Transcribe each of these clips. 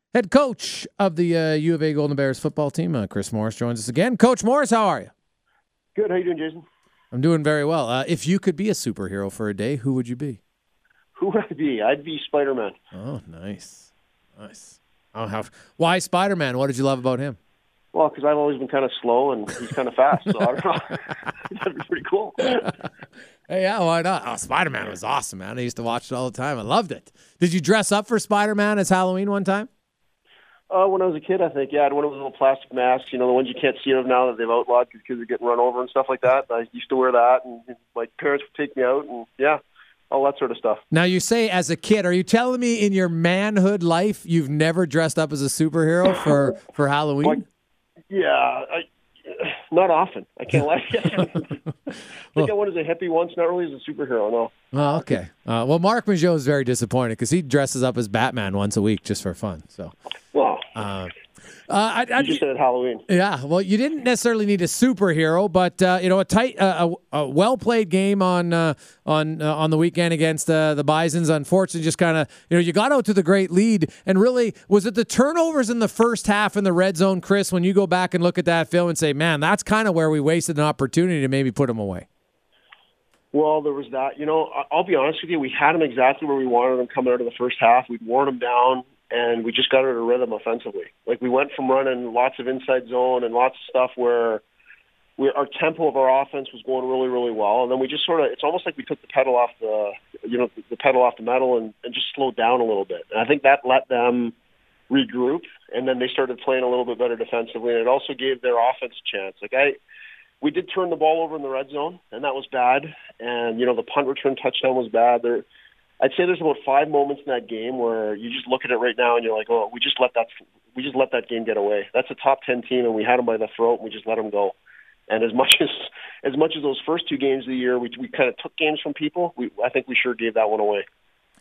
Head coach of the U of A Golden Bears football team, Chris Morris, joins us again. Coach Morris, how are you? Good. How you doing, Jason? I'm doing very well. If you could be a superhero for a day, who would you be? Who would I be? I'd be Spider-Man. Oh, nice. Why Spider-Man? What did you love about him? Well, because I've always been kind of slow and he's kind of fast, so I don't know. That'd be pretty cool. Hey, yeah, why not? Oh, Spider-Man was awesome, man. I used to watch it all the time. I loved it. Did you dress up for Spider-Man as Halloween one time? When I was a kid, I think, yeah, I had one of those little plastic masks, the ones you can't see of now that they've outlawed because kids are getting run over and stuff like that. I used to wear that, and my parents would take me out, and yeah, all that sort of stuff. Now, you say as a kid, are you telling me in your manhood life you've never dressed up as a superhero for Halloween? Not often. I can't lie. I think I went as a hippie once, not really as a superhero, no. Oh, okay. Well, Mark Mageau is very disappointed because he dresses up as Batman once a week just for fun. So, well, I just said Halloween. Yeah, well, you didn't necessarily need a superhero, but a well played game on the weekend against the Bisons. Unfortunately, just kind of you got out to the great lead, and really was it the turnovers in the first half in the red zone, Chris? When you go back and look at that film and say, man, that's kind of where we wasted an opportunity to maybe put them away. Well, there was that. I'll be honest with you. We had them exactly where we wanted them coming out of the first half. We'd worn them down, and we just got out of rhythm offensively. Like, we went from running lots of inside zone and lots of stuff where our tempo of our offense was going really, really well. And then we just it's almost like we took the pedal off the pedal off the metal and just slowed down a little bit. And I think that let them regroup, and then they started playing a little bit better defensively. And it also gave their offense a chance. We did turn the ball over in the red zone, and that was bad. And, the punt return touchdown was bad. I'd say there's about 5 moments in that game where you just look at it right now and you're like, oh, we just let that game get away. That's a top 10 team, and we had them by the throat, and we just let them go. And as much as those first 2 games of the year, we kind of took games from people, I think we sure gave that one away.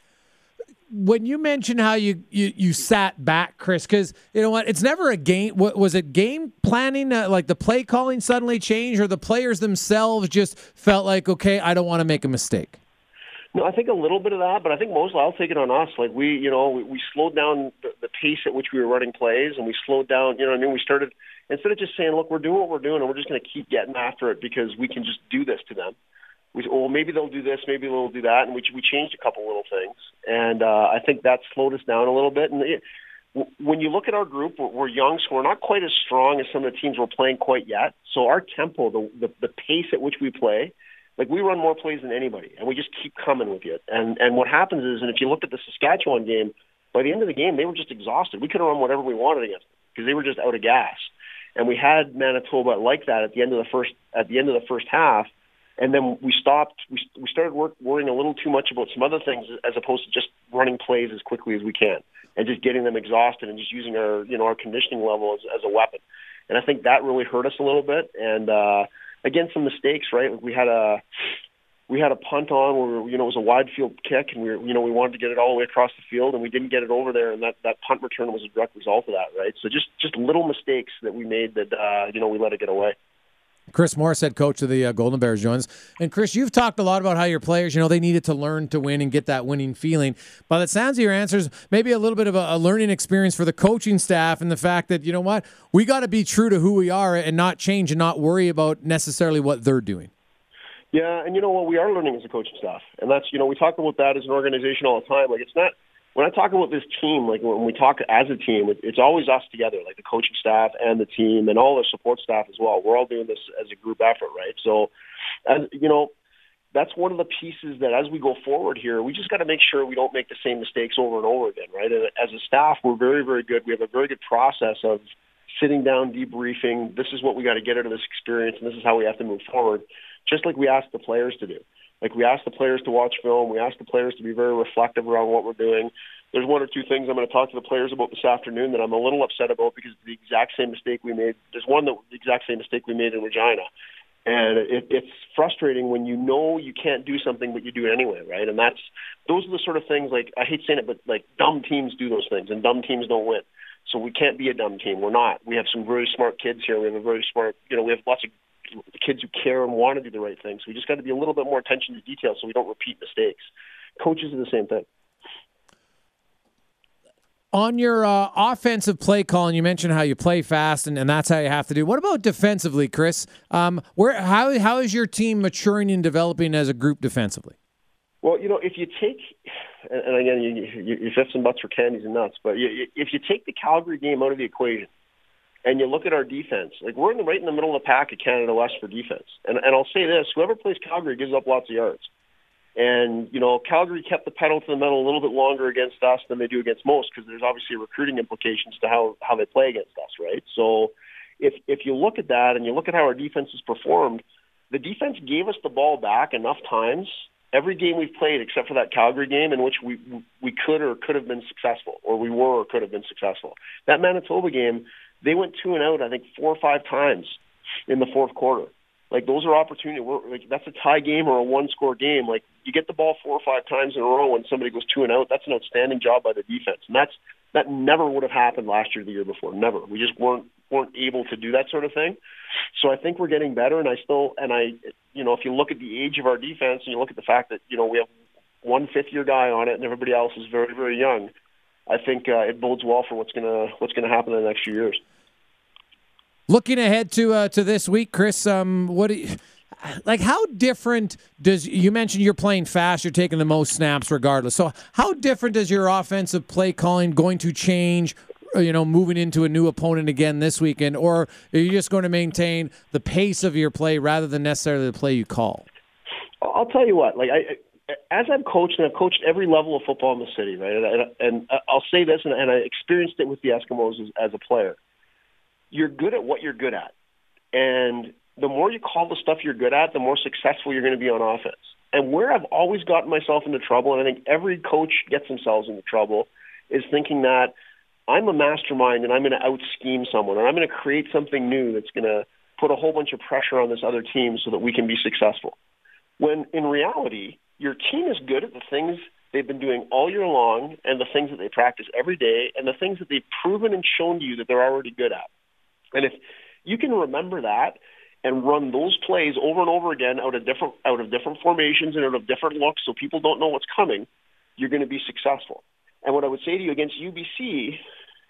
When you mention how you sat back, Chris, because you know what, it's never a game. What was it? Game planning, like the play calling suddenly changed, or the players themselves just felt like, okay, I don't want to make a mistake. No, I think a little bit of that, but I think mostly I'll take it on us. Like we slowed down the pace at which we were running plays, and we slowed down. We started, instead of just saying, look, we're doing what we're doing, and we're just going to keep getting after it because we can just do this to them. We said, well, maybe they'll do this, maybe they'll do that, and we changed a couple little things, and I think that slowed us down a little bit. And when you look at our group, we're young, so we're not quite as strong as some of the teams we're playing quite yet. So our tempo, the pace at which we play, like we run more plays than anybody, and we just keep coming with it. And what happens is, and if you look at the Saskatchewan game, by the end of the game, they were just exhausted. We could have run whatever we wanted against them because they were just out of gas. And we had Manitoba like that at the end of the first half. And then we stopped. We started worrying a little too much about some other things as opposed to just running plays as quickly as we can and just getting them exhausted and just using our conditioning level as a weapon. And I think that really hurt us a little bit. And again, some mistakes, right? We had a punt on where it was a wide field kick, and we wanted to get it all the way across the field, and we didn't get it over there, and that punt return was a direct result of that, right? So just little mistakes that we made that we let it get away. Chris Morris, head coach of the Golden Bears, joins. And Chris, you've talked a lot about how your players, they needed to learn to win and get that winning feeling. By the sounds of your answers, maybe a little bit of a learning experience for the coaching staff, and the fact that, we got to be true to who we are and not change and not worry about necessarily what they're doing. Yeah, and we are learning as a coaching staff. And that's, we talk about that as an organization all the time. Like, it's not, when I talk about this team, like when we talk as a team, it's always us together, like the coaching staff and the team and all the support staff as well. We're all doing this as a group effort, right? So, that's one of the pieces that as we go forward here, we just got to make sure we don't make the same mistakes over and over again, right? And as a staff, we're very, very good. We have a very good process of sitting down, debriefing. This is what we got to get out of this experience, and this is how we have to move forward, just like we ask the players to do. Like, we ask the players to watch film. We ask the players to be very reflective around what we're doing. There's 1 or 2 things I'm going to talk to the players about this afternoon that I'm a little upset about because of the exact same mistake we made. There's the exact same mistake we made in Regina. And it's frustrating when you can't do something, but you do it anyway, right? And those are the sort of things, like, I hate saying it, but like dumb teams do those things, and dumb teams don't win. So we can't be a dumb team. We're not. We have some very smart kids here. We have a very smart, we have lots of kids who care and want to do the right thing. So we just got to be a little bit more attention to detail so we don't repeat mistakes. Coaches are the same thing. On your offensive play calling, you mentioned how you play fast, and that's how you have to do. What about defensively, Chris? How is your team maturing and developing as a group defensively? Well, if you take, and again, you ifs and buts for candies and nuts, but if you take the Calgary game out of the equation and you look at our defense, like we're right in the middle of the pack of Canada West for defense. And I'll say this, whoever plays Calgary gives up lots of yards. And, Calgary kept the pedal to the metal a little bit longer against us than they do against most because there's obviously recruiting implications to how they play against us, right? So if you look at that and you look at how our defense has performed, the defense gave us the ball back enough times every game we've played except for that Calgary game in which we could or could have been successful, or we were or could have been successful. That Manitoba game, they went 2 and out, I think, 4 or 5 times in the fourth quarter. Like, those are opportunities. Like, that's a tie game or a one-score game. Like, you get the ball 4 or 5 times in a row when somebody goes 2 and out. That's an outstanding job by the defense, and that never would have happened last year, or the year before. Never. We just weren't able to do that sort of thing. So I think we're getting better. And if you look at the age of our defense and you look at the fact that we have 1 fifth-year guy on it and everybody else is very, very young, I think it bodes well for what's gonna happen in the next few years. Looking ahead to this week, Chris, how different you mentioned you're playing fast, you're taking the most snaps regardless. So how different is your offensive play calling going to change, moving into a new opponent again this weekend, or are you just going to maintain the pace of your play rather than necessarily the play you call? I'll tell you what, as I've coached, and I've coached every level of football in the city, right? And I'll say this, and I experienced it with the Eskimos as a player. You're good at what you're good at. And the more you call the stuff you're good at, the more successful you're going to be on offense. And where I've always gotten myself into trouble, and I think every coach gets themselves into trouble, is thinking that I'm a mastermind and I'm going to out-scheme someone, or I'm going to create something new that's going to put a whole bunch of pressure on this other team so that we can be successful. When in reality, your team is good at the things they've been doing all year long and the things that they practice every day and the things that they've proven and shown to you that they're already good at. And if you can remember that and run those plays over and over again out of different formations and out of different looks so people don't know what's coming, you're going to be successful. And what I would say to you against UBC,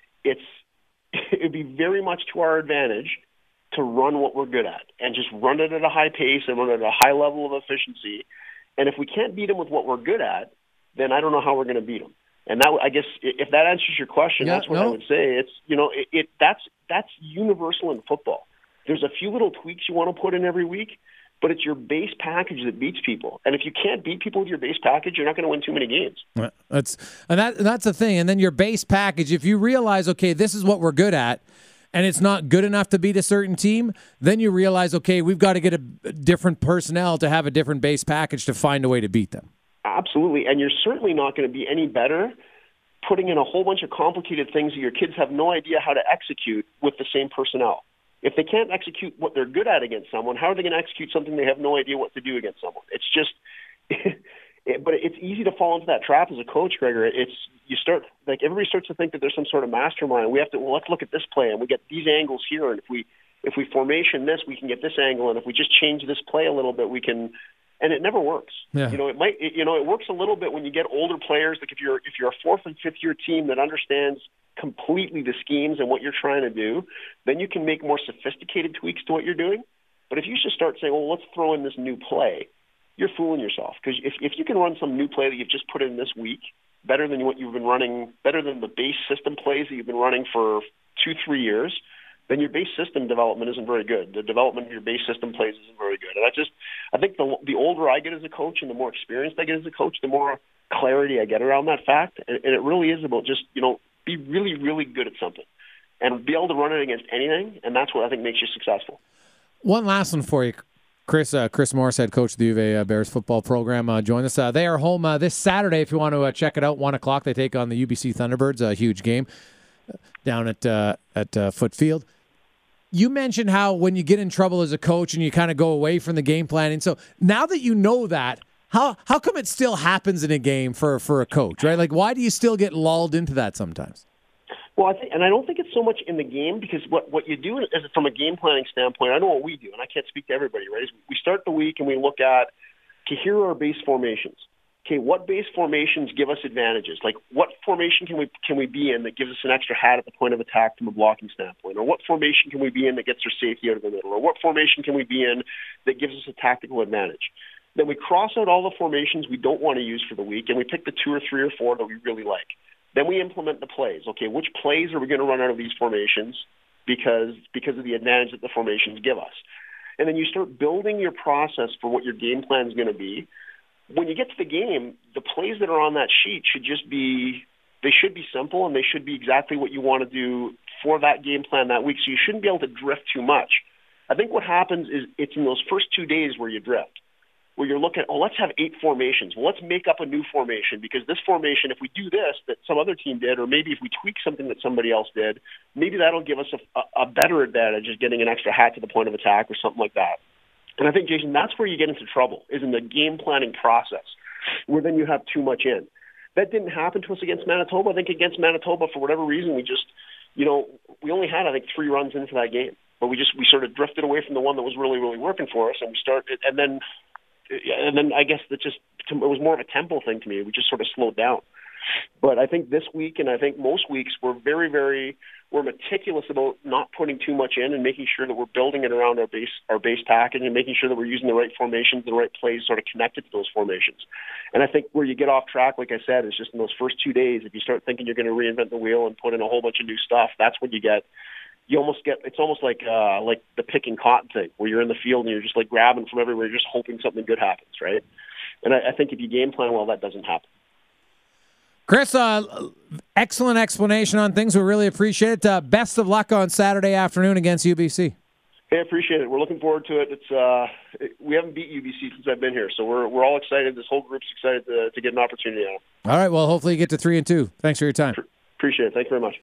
it'd be very much to our advantage to run what we're good at and just run it at a high pace and run it at a high level of efficiency. And if we can't beat them with what we're good at, then I don't know how we're going to beat them. And that, I guess, if that answers your question, that's what I would say. It's that's universal in football. There's a few little tweaks you want to put in every week, but it's your base package that beats people. And if you can't beat people with your base package, you're not going to win too many games. That's the thing. And then your base package, if you realize, okay, this is what we're good at, and it's not good enough to beat a certain team, then you realize, okay, we've got to get a different personnel to have a different base package to find a way to beat them. Absolutely. And you're certainly not going to be any better putting in a whole bunch of complicated things that your kids have no idea how to execute with the same personnel. If they can't execute what they're good at against someone, how are they going to execute something they have no idea what to do against someone? It's just, but it's easy to fall into that trap as a coach, Gregor. Everybody starts to think that there's some sort of mastermind. Let's look at this play, and we get these angles here, and if we formation this, we can get this angle, and if we just change this play a little bit, we can. And it never works. Yeah. It works a little bit when you get older players. Like if you're a 4th and 5th year team that understands completely the schemes and what you're trying to do, then you can make more sophisticated tweaks to what you're doing. But if you just start saying, well, let's throw in this new play, you're fooling yourself. Because if you can run some new play that you've just put in this week, better than what you've been running, better than the base system plays that you've been running for 2-3 years, then your base system development isn't very good. The development of your base system plays isn't very good. And I think the older I get as a coach and the more experienced I get as a coach, the more clarity I get around that fact. And it really is about just, be really, really good at something and be able to run it against anything. And that's what I think makes you successful. One last one for you, Chris. Chris Morris, head coach of the U of A Bears football program, joined us. They are home this Saturday. If you want to check it out, 1:00, they take on the UBC Thunderbirds, a huge game down at Foot Field. You mentioned how when you get in trouble as a coach and you kind of go away from the game planning. So now that you know that, how come it still happens in a game for a coach, right? Like, why do you still get lulled into that sometimes? Well, I don't think it's so much in the game, because what you do is from a game planning standpoint, I know what we do, and I can't speak to everybody, right? Is we start the week and we look at, okay, here are our base formations. okay, what base formations give us advantages? Like, what formation can we be in that gives us an extra hat at the point of attack from a blocking standpoint? Or what formation can we be in that gets our safety out of the middle? Or what formation can we be in that gives us a tactical advantage? Then we cross out all the formations we don't want to use for the week, and we pick the 2 or 3 or 4 that we really like. Then we implement the plays. Okay, which plays are we going to run out of these formations because of the advantage that the formations give us? And then you start building your process for what your game plan is going to be. When you get to the game, the plays that are on that sheet should be simple, and they should be exactly what you want to do for that game plan that week. So you shouldn't be able to drift too much. I think what happens is it's in those first 2 days where you drift, where you're looking at, let's have 8 formations. Well, let's make up a new formation, because this formation, if we do this that some other team did, or maybe if we tweak something that somebody else did, maybe that'll give us a better advantage of getting an extra hat to the point of attack or something like that. And I think, Jason, that's where you get into trouble, is in the game planning process, where then you have too much in. That didn't happen to us against Manitoba. I think against Manitoba, for whatever reason, we just, we only had, 3 runs into that game. But we sort of drifted away from the one that was really, really working for us, and we started, and then I guess it was more of a tempo thing to me. We just sort of slowed down. But I think this week, and I think most weeks, we're we're meticulous about not putting too much in and making sure that we're building it around our base package, and making sure that we're using the right formations, the right plays sort of connected to those formations. And I think where you get off track, like I said, is just in those first 2 days. If you start thinking you're going to reinvent the wheel and put in a whole bunch of new stuff, that's when it's almost like the picking cotton thing, where you're in the field and you're just like grabbing from everywhere, just hoping something good happens, right? And I think if you game plan well, that doesn't happen. Chris, excellent explanation on things. We really appreciate it. Best of luck on Saturday afternoon against UBC. Hey, I appreciate it. We're looking forward to it. We haven't beat UBC since I've been here, so we're all excited. This whole group's excited to get an opportunity on it. All right. Well, hopefully you get to 3-2. Thanks for your time. Appreciate it. Thank you very much.